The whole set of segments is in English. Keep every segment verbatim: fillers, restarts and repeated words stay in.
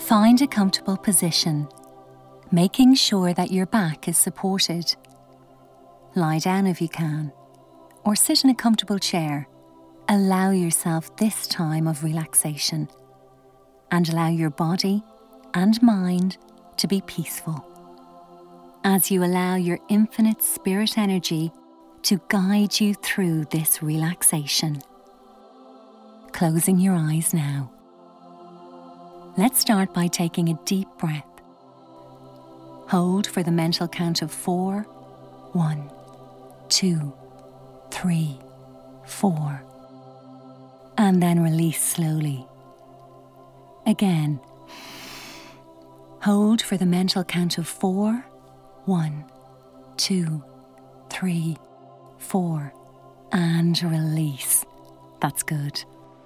Find a comfortable position, making sure that your back is supported. Lie down if you can, or sit in a comfortable chair. Allow yourself this time of relaxation, and allow your body and mind to be peaceful, as you allow your infinite spirit energy to guide you through this relaxation. Closing your eyes now. Let's start by taking a deep breath. Hold for the mental count of four. One, two, three, four. And then release slowly. Again. Hold for the mental count of four. One, two, three, four. And release. That's good.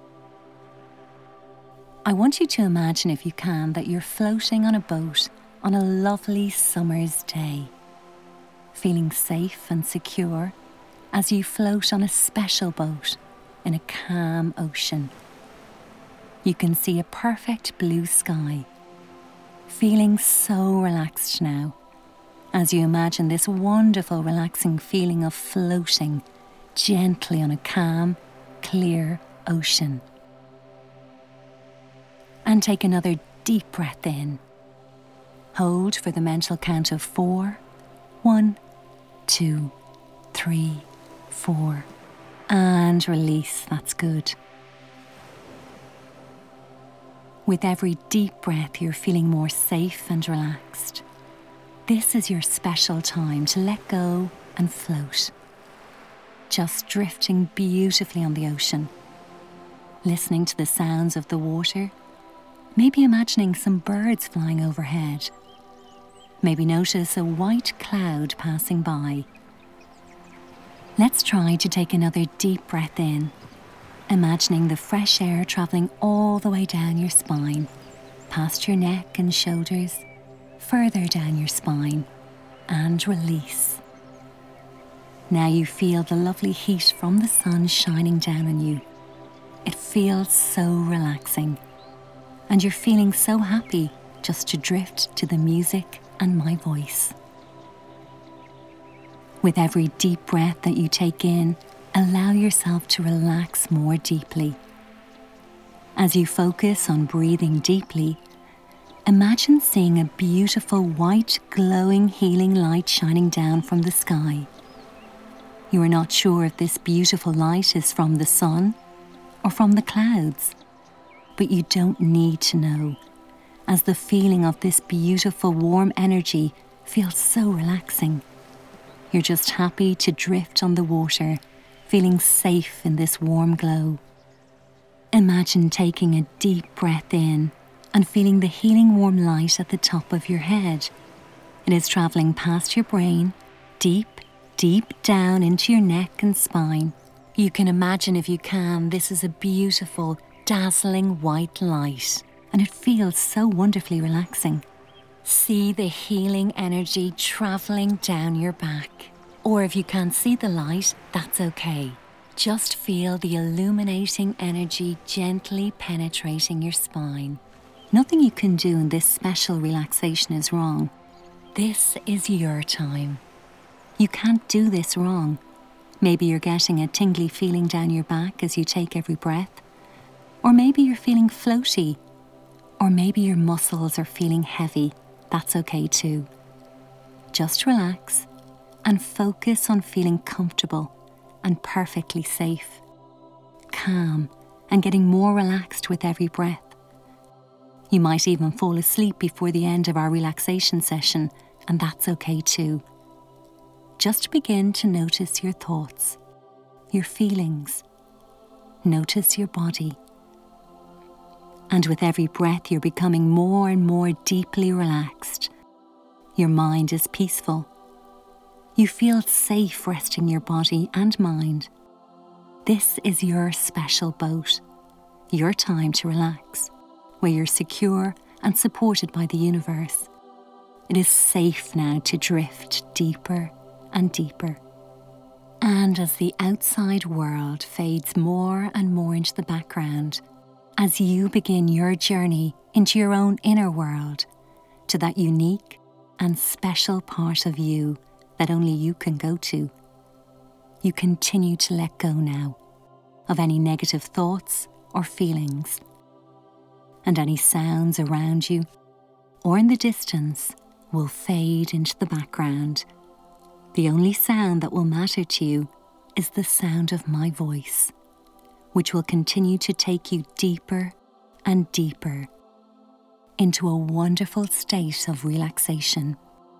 I want you to imagine, if you can, that you're floating on a boat on a lovely summer's day, feeling safe and secure as you float on a special boat in a calm ocean. You can see a perfect blue sky, feeling so relaxed now as you imagine this wonderful relaxing feeling of floating gently on a calm, clear ocean. And take another deep breath in. Hold for the mental count of four. One, two, three, four. And release. That's good. With every deep breath, you're feeling more safe and relaxed. This is your special time to let go and float. Just drifting beautifully on the ocean, listening to the sounds of the water. Maybe imagining some birds flying overhead. Maybe notice a white cloud passing by. Let's try to take another deep breath in, imagining the fresh air travelling all the way down your spine, past your neck and shoulders, further down your spine, and release. Now you feel the lovely heat from the sun shining down on you. It feels so relaxing. And you're feeling so happy just to drift to the music and my voice. With every deep breath that you take in, allow yourself to relax more deeply. As you focus on breathing deeply, imagine seeing a beautiful white, glowing, healing light shining down from the sky. You are not sure if this beautiful light is from the sun or from the clouds. But you don't need to know, as the feeling of this beautiful warm energy feels so relaxing. You're just happy to drift on the water, feeling safe in this warm glow. Imagine taking a deep breath in and feeling the healing warm light at the top of your head. It is travelling past your brain, deep, deep down into your neck and spine. You can imagine, if you can, this is a beautiful, dazzling white light, and it feels so wonderfully relaxing. See the healing energy travelling down your back. Or if you can't see the light, that's okay. Just feel the illuminating energy gently penetrating your spine. Nothing you can do in this special relaxation is wrong. This is your time. You can't do this wrong. Maybe you're getting a tingly feeling down your back as you take every breath. Or maybe you're feeling floaty. Or maybe your muscles are feeling heavy. That's okay too. Just relax and focus on feeling comfortable and perfectly safe, calm, and getting more relaxed with every breath. You might even fall asleep before the end of our relaxation session, and that's okay too. Just begin to notice your thoughts, your feelings. Notice your body. And with every breath, you're becoming more and more deeply relaxed. Your mind is peaceful. You feel safe resting your body and mind. This is your special boat, your time to relax, where you're secure and supported by the universe. It is safe now to drift deeper and deeper. And as the outside world fades more and more into the background, as you begin your journey into your own inner world, to that unique and special part of you that only you can go to. You continue to let go now of any negative thoughts or feelings, and any sounds around you or in the distance will fade into the background. The only sound that will matter to you is the sound of my voice, which will continue to take you deeper and deeper into a wonderful state of relaxation.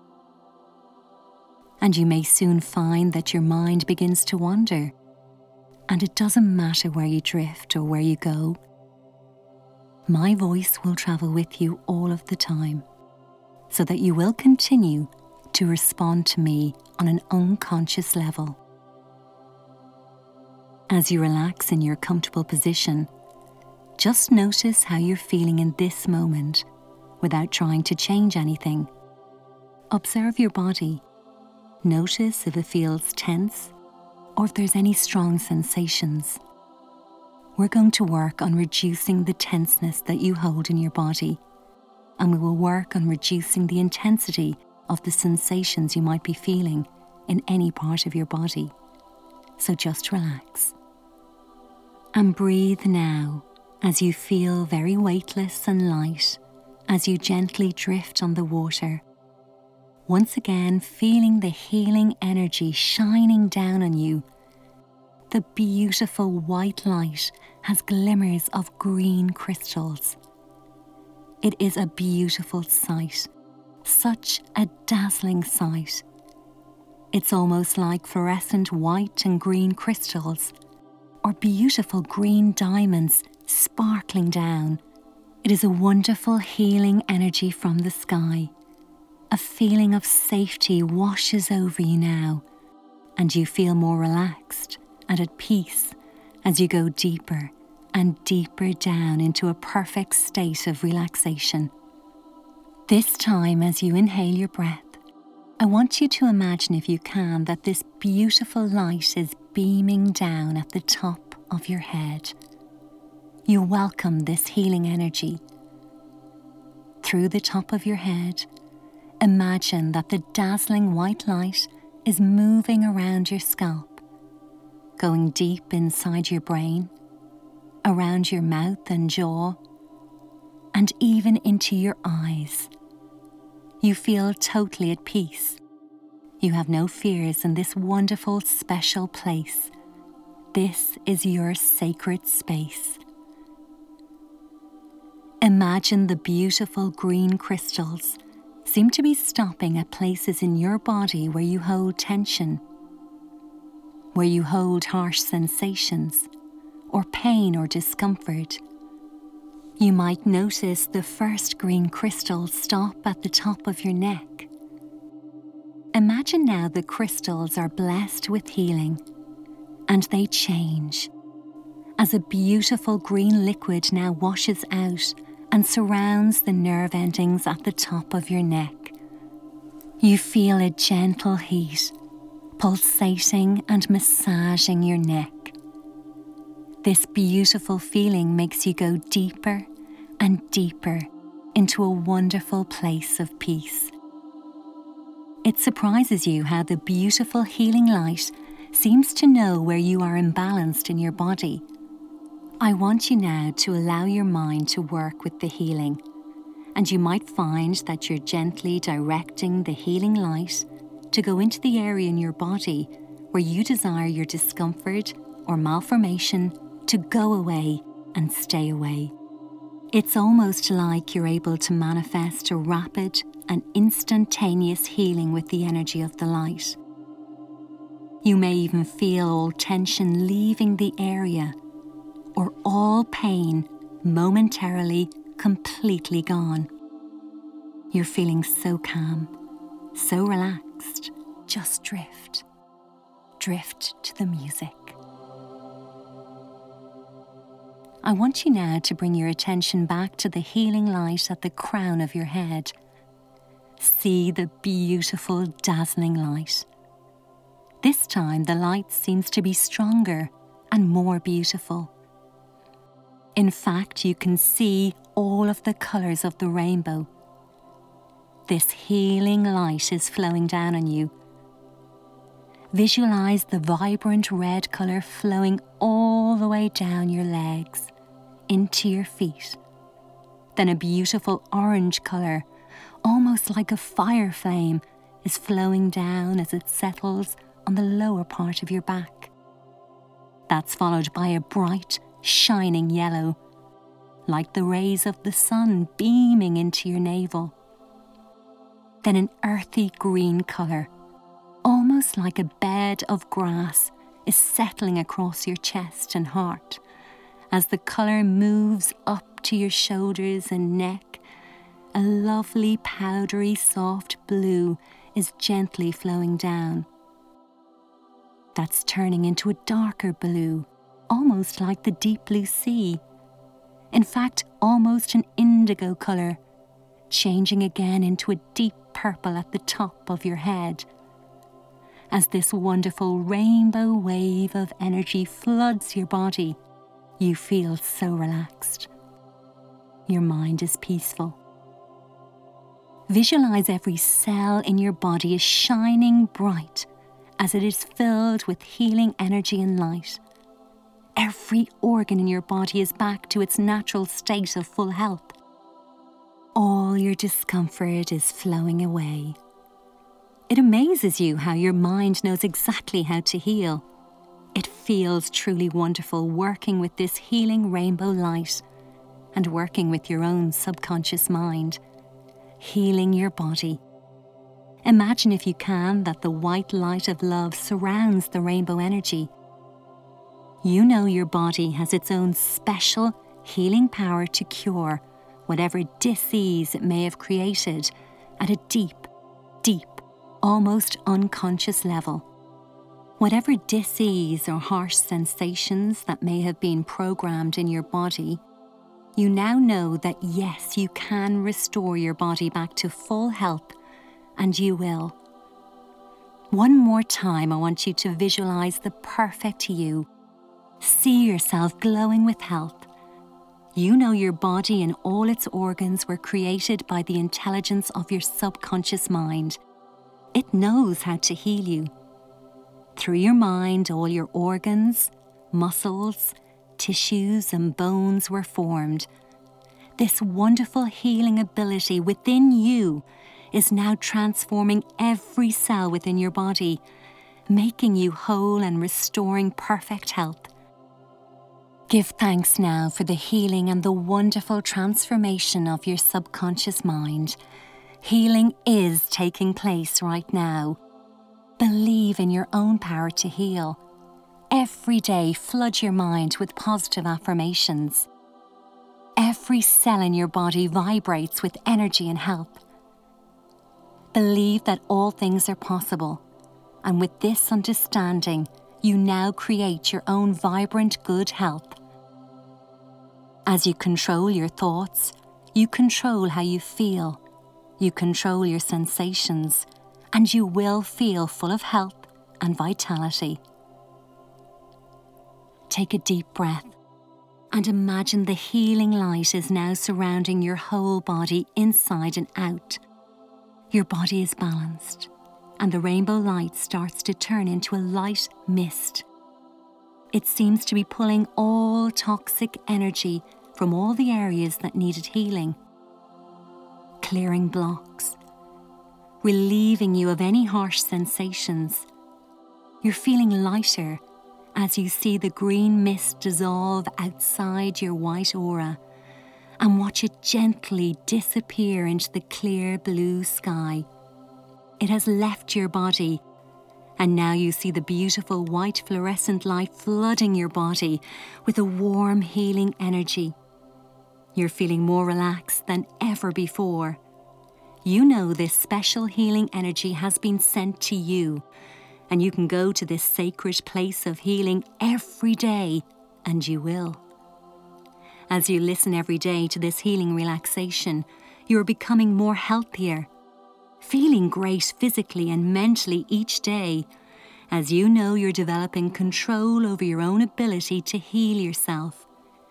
And you may soon find that your mind begins to wander, and it doesn't matter where you drift or where you go. My voice will travel with you all of the time, so that you will continue to respond to me on an unconscious level. As you relax in your comfortable position, just notice how you're feeling in this moment without trying to change anything. Observe your body. Notice if it feels tense or if there's any strong sensations. We're going to work on reducing the tenseness that you hold in your body, and we will work on reducing the intensity of the sensations you might be feeling in any part of your body. So just relax. And breathe now as you feel very weightless and light as you gently drift on the water. Once again, feeling the healing energy shining down on you. The beautiful white light has glimmers of green crystals. It is a beautiful sight, such a dazzling sight. It's almost like fluorescent white and green crystals, or beautiful green diamonds sparkling down. It is a wonderful healing energy from the sky. A feeling of safety washes over you now, and you feel more relaxed and at peace as you go deeper and deeper down into a perfect state of relaxation. This time, as you inhale your breath, I want you to imagine, if you can, that this beautiful light is beaming down at the top of your head. You welcome this healing energy. Through the top of your head, imagine that the dazzling white light is moving around your scalp, going deep inside your brain, around your mouth and jaw, and even into your eyes. You feel totally at peace. You have no fears in this wonderful, special place. This is your sacred space. Imagine the beautiful green crystals seem to be stopping at places in your body where you hold tension, where you hold harsh sensations, or pain or discomfort. You might notice the first green crystal stop at the top of your neck. Imagine now the crystals are blessed with healing, and they change as a beautiful green liquid now washes out and surrounds the nerve endings at the top of your neck. You feel a gentle heat pulsating and massaging your neck. This beautiful feeling makes you go deeper and deeper into a wonderful place of peace. It surprises you how the beautiful healing light seems to know where you are imbalanced in your body. I want you now to allow your mind to work with the healing, and you might find that you're gently directing the healing light to go into the area in your body where you desire your discomfort or malformation to go away and stay away. It's almost like you're able to manifest a rapid and instantaneous healing with the energy of the light. You may even feel all tension leaving the area, or all pain momentarily completely gone. You're feeling so calm, so relaxed. Just drift. Drift to the music. I want you now to bring your attention back to the healing light at the crown of your head. See the beautiful, dazzling light. This time the light seems to be stronger and more beautiful. In fact, you can see all of the colours of the rainbow. This healing light is flowing down on you. Visualize the vibrant red colour flowing all the way down your legs, into your feet. Then a beautiful orange colour, almost like a fire flame, is flowing down as it settles on the lower part of your back. That's followed by a bright, shining yellow, like the rays of the sun beaming into your navel. Then an earthy green colour, almost like a bed of grass, is settling across your chest and heart. As the colour moves up to your shoulders and neck, a lovely powdery soft blue is gently flowing down. That's turning into a darker blue, almost like the deep blue sea. In fact, almost an indigo colour, changing again into a deep purple at the top of your head. As this wonderful rainbow wave of energy floods your body, you feel so relaxed. Your mind is peaceful. Visualize every cell in your body is shining bright as it is filled with healing energy and light. Every organ in your body is back to its natural state of full health. All your discomfort is flowing away. It amazes you how your mind knows exactly how to heal. It feels truly wonderful working with this healing rainbow light and working with your own subconscious mind, healing your body. Imagine, if you can, that the white light of love surrounds the rainbow energy. You know your body has its own special healing power to cure whatever dis-ease it may have created at a deep, deep, almost unconscious level. Whatever dis-ease or harsh sensations that may have been programmed in your body, you now know that yes, you can restore your body back to full health, and you will. One more time, I want you to visualize the perfect you. See yourself glowing with health. You know your body and all its organs were created by the intelligence of your subconscious mind. It knows how to heal you. Through your mind, all your organs, muscles, tissues and bones were formed. This wonderful healing ability within you is now transforming every cell within your body, making you whole and restoring perfect health. Give thanks now for the healing and the wonderful transformation of your subconscious mind. Healing is taking place right now. Believe in your own power to heal. Every day, flood your mind with positive affirmations. Every cell in your body vibrates with energy and health. Believe that all things are possible, and with this understanding, you now create your own vibrant good health. As you control your thoughts, you control how you feel, you control your sensations, and you will feel full of health and vitality. Take a deep breath and imagine the healing light is now surrounding your whole body inside and out. Your body is balanced, and the rainbow light starts to turn into a light mist. It seems to be pulling all toxic energy from all the areas that needed healing, clearing blocks, relieving you of any harsh sensations. You're feeling lighter as you see the green mist dissolve outside your white aura and watch it gently disappear into the clear blue sky. It has left your body, and now you see the beautiful white fluorescent light flooding your body with a warm healing energy. You're feeling more relaxed than ever before. You know this special healing energy has been sent to you, and you can go to this sacred place of healing every day, and you will. As you listen every day to this healing relaxation, you're becoming more healthier, feeling great physically and mentally each day, as you know you're developing control over your own ability to heal yourself.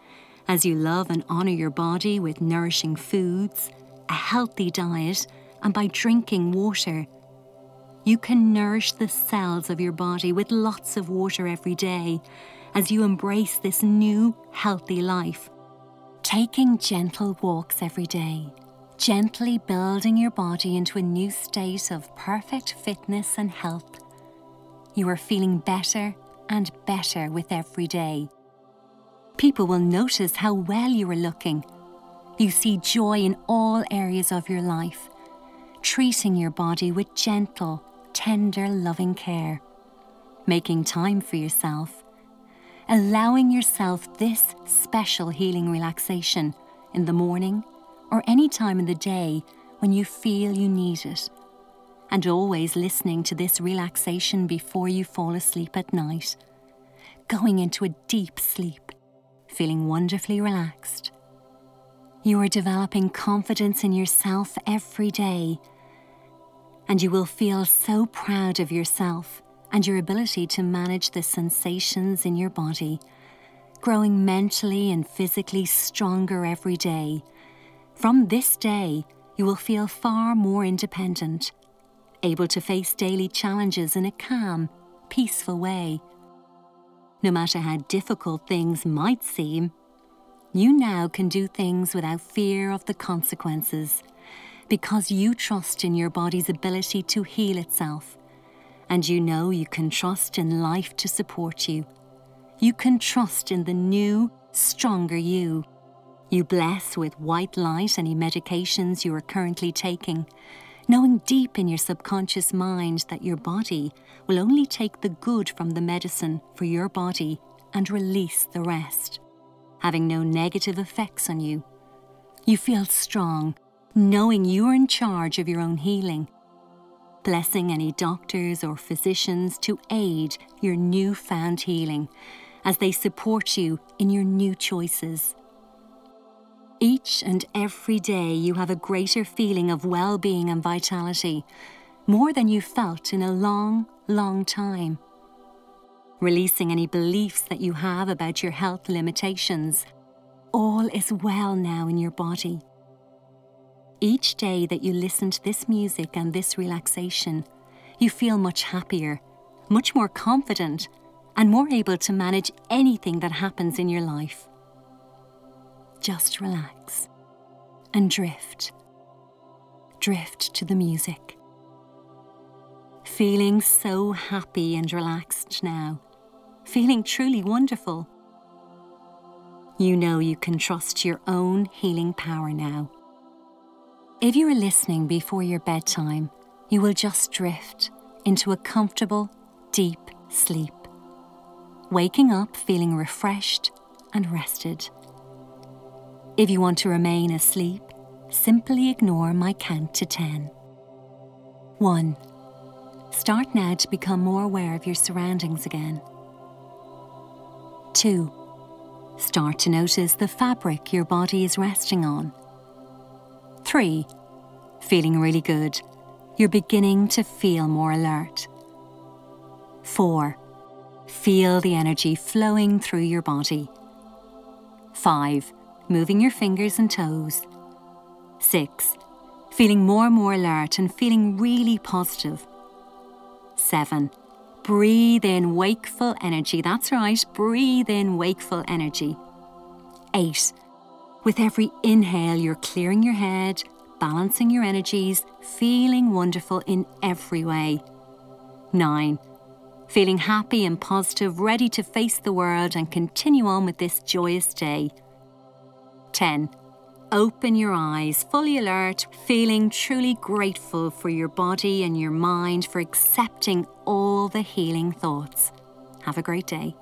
As you love and honour your body with nourishing foods, a healthy diet, and by drinking water, you can nourish the cells of your body with lots of water every day as you embrace this new, healthy life. Taking gentle walks every day, gently building your body into a new state of perfect fitness and health. You are feeling better and better with every day. People will notice how well you are looking. You see joy in all areas of your life, treating your body with gentle, tender, loving care, making time for yourself, allowing yourself this special healing relaxation in the morning or any time in the day when you feel you need it, and always listening to this relaxation before you fall asleep at night, going into a deep sleep, feeling wonderfully relaxed. You are developing confidence in yourself every day, and you will feel so proud of yourself and your ability to manage the sensations in your body, growing mentally and physically stronger every day. From this day, you will feel far more independent, able to face daily challenges in a calm, peaceful way. No matter how difficult things might seem, you now can do things without fear of the consequences, because you trust in your body's ability to heal itself, and you know you can trust in life to support you. You can trust in the new, stronger you. You bless with white light any medications you are currently taking, knowing deep in your subconscious mind that your body will only take the good from the medicine for your body and release the rest, having no negative effects on you. You feel strong, knowing you are in charge of your own healing, blessing any doctors or physicians to aid your newfound healing as they support you in your new choices. Each and every day you have a greater feeling of well-being and vitality, more than you felt in a long, long time. Releasing any beliefs that you have about your health limitations. All is well now in your body. Each day that you listen to this music and this relaxation, you feel much happier, much more confident, and more able to manage anything that happens in your life. Just relax and drift. Drift to the music. Feeling so happy and relaxed now. Feeling truly wonderful. You know you can trust your own healing power now. If you are listening before your bedtime, you will just drift into a comfortable, deep sleep, waking up feeling refreshed and rested. If you want to remain asleep, simply ignore my count to ten. One. Start now to become more aware of your surroundings again. Two. Start to notice the fabric your body is resting on. Three. Feeling really good. You're beginning to feel more alert. Four. Feel the energy flowing through your body. Five. Moving your fingers and toes. Six. Feeling more and more alert and feeling really positive. Seven. Breathe in wakeful energy. That's right, breathe in wakeful energy. Eight. With every inhale, you're clearing your head, balancing your energies, feeling wonderful in every way. Nine. Feeling happy and positive, ready to face the world and continue on with this joyous day. Ten. Open your eyes, fully alert, feeling truly grateful for your body and your mind for accepting all the healing thoughts. Have a great day.